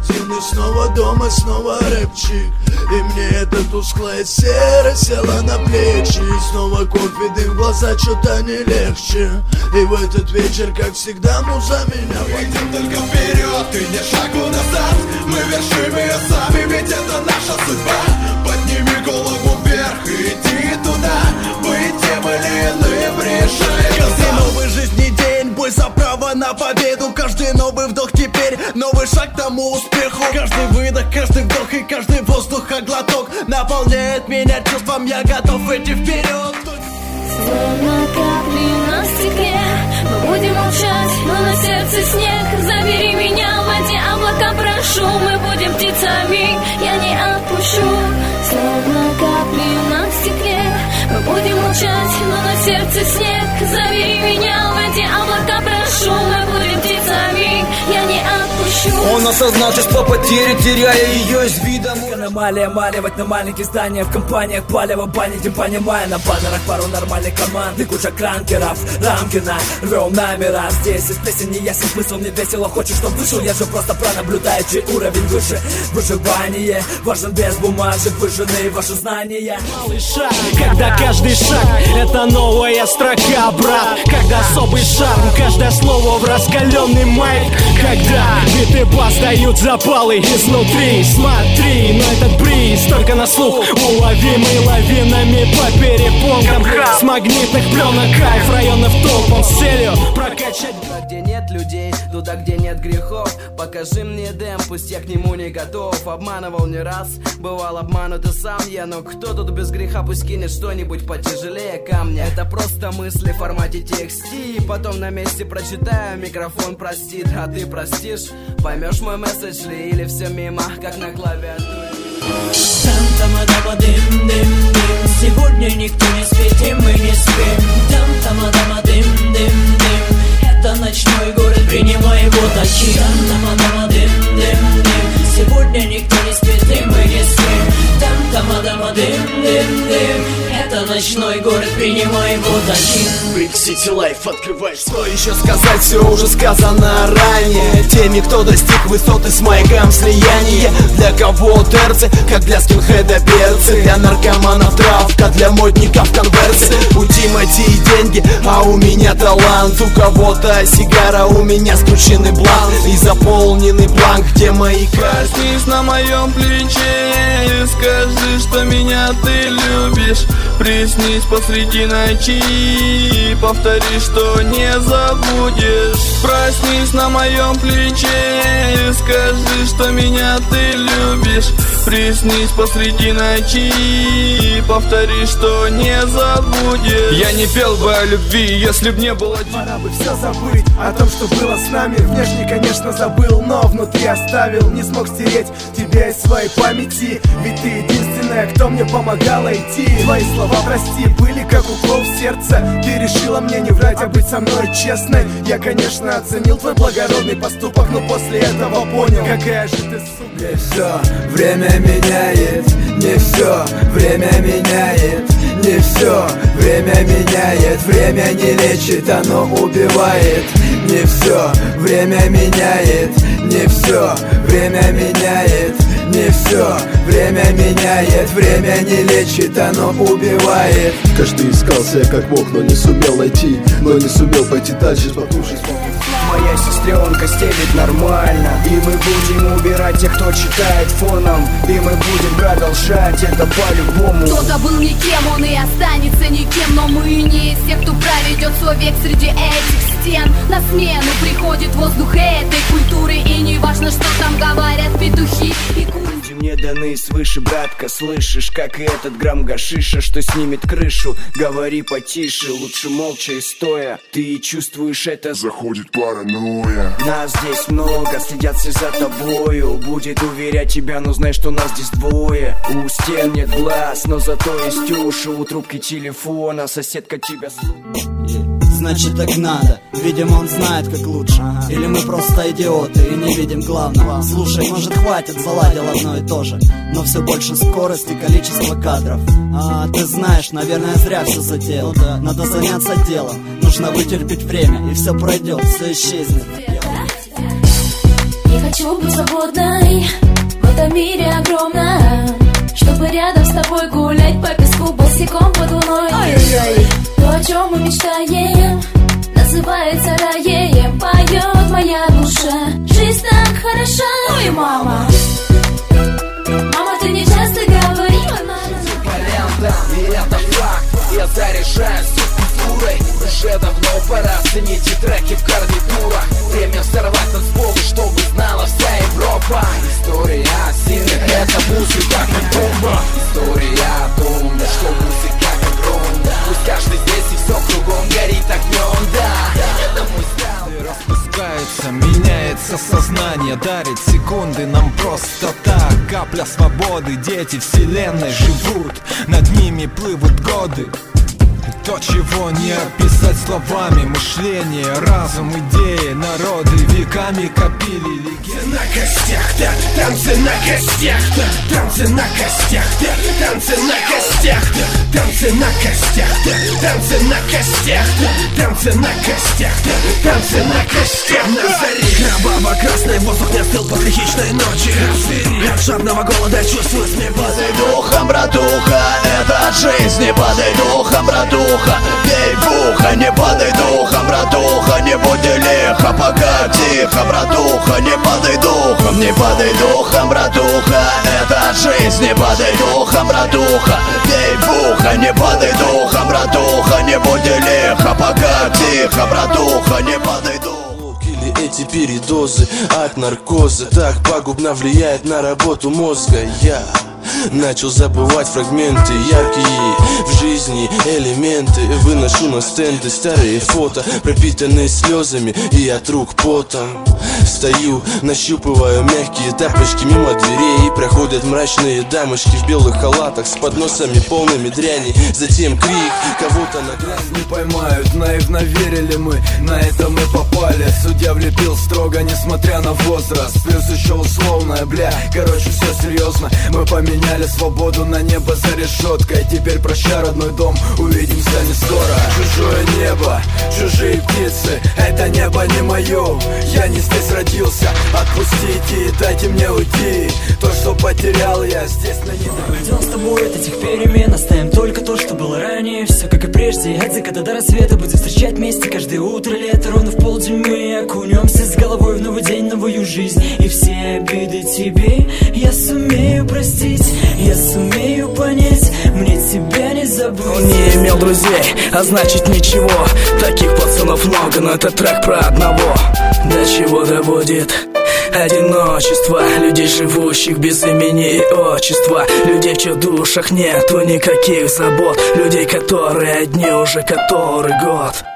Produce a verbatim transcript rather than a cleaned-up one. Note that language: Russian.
один и снова дома, снова рэпчик. И мне эта тусклая серость села на плечи. И снова кофе, дым в глаза, что-то не легче. И в этот вечер, как всегда, муза меня водит. Идем только вперед, и не шагу назад. Мы вершим ее сами, ведь это наша судьба. Подними голову вверх и иди туда. Быть тем или иным решай. Каждый новый жизни день, бой за право на победу. Каждый новый вдох теперь новый шаг к тому успеху. Каждый выдох, каждый вдох и каждый воздуха глоток наполняет меня чувством, я готов идти вперед. Словно капли на стекле, мы будем молчать, но на сердце снег. Забери меня в эти облака, прошу, мы будем птицами, я не отпущу. Словно капли на стекле, мы будем молчать, но на сердце снег. Забери меня в эти облака, прошу, мы будем птицами, я не отпущу. Он осознал чувство потери, теряя ее из вида. Аномалия, маливать на маленьких зданиях, в компаниях палево банить, не понимая. На баннерах пару нормальных команд и куча кранкеров. Рамкина, рвем номера. Здесь из песен не ясен смысл, мне весело, хочешь, чтоб вышел. Я же просто пронаблюдаю, чей уровень выше. Выживание важен без бумажек, выжжены ваши знания. Малый шаг, когда каждый шаг это новая строка, брат. Когда особый шарм, каждое слово в раскаленный майк. Когда биты бас дают запалы изнутри. Смотри, но этот бриз только на слух, уловимый лавинами по перепонкам. С магнитных пленок кайф районов толпом с целью прокачать. Где нет людей, туда, где нет грехов. Покажи мне дем, пусть я к нему не готов. Обманывал не раз, бывал обманут и сам я. Но кто тут без греха, пусть кинет что-нибудь потяжелее камня. Это просто мысли в формате тексти. Потом на месте прочитаю, микрофон простит. А ты простишь, поймешь мой месседж ли? Или все мимо, как на клавиатуре. Там-тама-дама-дым-дым-дым. Сегодня никто не спит, и мы не спим. Там-тама-дама-дым-дым-дым. Это ночной город, принимай его таким. Там-тама-дама-дым-дым-дым. Сегодня никто не спит, и мы не спим. Там-тама-дама-дым-дым-дым. Это ночной город, принимай его таким. Брик Сити Лайф, открывай. Что еще сказать, все уже сказано ранее. Теми, кто достиг высоты с маяком слияния. Для кого терцы, как для скинхеда перцы. Для наркоманов травка, для модников конверсы. У Тимати деньги, а у меня талант. У кого-то сигара, у меня скрученный бланк и заполненный бланк, где мои карты. Проснись на моем плече и скажи, что меня ты любишь. Приснись посреди ночи и повтори, что не забудешь. Проснись на моем плече и скажи, что меня ты любишь. Приснись посреди ночи и повтори, что не забудешь. Я не пел бы о любви, если б не было. Пора бы все забыть о том, что было с нами. Внешне, конечно, забыл, но внутри оставил. Не смог стереть тебя из своей памяти. Ведь ты единственная, кто мне помогала идти. Твои слова, прости, были как укол в сердце. Ты решила мне не врать, а быть со мной честной. Я, конечно, оценил твой благородный поступок, но после этого понял, какая же ты сука. Не все время меняет, не все время меняет, не все время меняет. Время не лечит, оно убивает. Не все время меняет, не все время меняет, не все время меняет. Время не лечит, оно убивает. Каждый искал себя как мог, но не сумел найти, но не сумел пойти дальше, споткнувшись. Моя сестренка стелит нормально, и мы будем убирать тех, кто читает фоном. И мы будем продолжать это по-любому. Кто-то был никем, он и останется никем. Но мы не из тех, кто проведет свой век среди этих стен. На смену приходит воздух этой культуры. И не важно, что там говорят петухи и куры. Мне даны свыше, братка, слышишь, как и этот грамм гашиша, что снимет крышу. Говори потише, лучше молча и стоя. Ты чувствуешь это? Заходит паранойя. Нас здесь много, следят все за тобою. Будет уверять тебя, но знай, что нас здесь двое. У стен нет глаз, но зато есть уши. У трубки телефона соседка тебя слушает. Значит, так надо. Видимо, он знает, как лучше. Или мы просто идиоты и не видим главного. Слушай, может, хватит, заладил одно и то же. Но все больше скорости, количество кадров. А ты знаешь, наверное, зря все затеял. Надо заняться делом. Нужно вытерпеть время, и все пройдет, все исчезнет. Не хочу Хочу быть свободной в этом мире огромном, чтобы рядом с тобой гулять по песку босиком под луной. Ой-ой-ой. То, о чем мы мечтаем, называется раем. Поет моя душа, жизнь так хороша. Ой, мама, мама, ты не часто говорила нам. И это факт, я заряжаюсь культурой. Уже давно пора ценить и треки в гарнитурах. Время взорвать танцполы, чтобы знала вся Европа. История сильных, это музыка как бомба. История о том, что музыка как ронда. Пусть каждый здесь и все кругом горит огнем, да. Это мой стайл. Распускается, меняется сознание, дарит секунды нам просто так. Капля свободы, дети вселенной живут, над ними плывут годы. То, чего не описать словами, мышление, разум, идеи, народы веками копили легенды. На костях, да, танцы на костях, да, танцы на костях, да, танцы на костях, да, танцы на костях, да, танцы на костях, да, танцы на костях, да, танцы на костях, на заре. Баба красный, воздух не остыл после хищной ночи. От жадного голода чувствую смех. Падай духом, братуха, это от жизни. Падай духом, братуха, бей в ухо. Не падай духом, братуха, не будь лихо. Пока тихо, братуха, не падай духом. Не падай духом, братуха, это от жизни. Падай духом, братуха, бей в ухо. Не падай духом, братуха, не будь лихо. Пока тихо, братуха, не падай духом. Эти передозы от наркоза так пагубно влияет на работу мозга. Я начал забывать фрагменты яркие в жизни элементы. Выношу на стенды старые фото, пропитанные слезами и от рук потом. Стою, нащупываю мягкие тапочки мимо дверей. Проходят мрачные дамочки в белых халатах с подносами полными дряни. Затем крик кого-то на грани. Не поймают, наивно верили мы, на это мы попали. Судья влепил строго, несмотря на возраст. Плюс еще условная, бля, короче все серьезно. Мы поменяли свободу на небо за решеткой. Теперь прощай, родной дом, увидимся не скоро. Чужое небо, чужие птицы, это небо не мое. Я не здесь родился, отпустите, дайте мне уйти. То, что потерял я, здесь на небе. Идем с тобой от этих перемен, оставим только то, что было ранее. Все как и прежде, от заката до рассвета будем встречать вместе каждое утро лето. Ровно в полдень мы окунемся с головой в новый день, новую жизнь. И все обиды тебе я сумею простить, я сумею понять, мне тебя не забыть. Он не имел друзей, а значит ничего. Таких пацанов много, но это трек про одного. До чего доводит одиночество людей, живущих без имени и отчества. Людей, в чьих душах нету никаких забот. Людей, которые одни уже который год.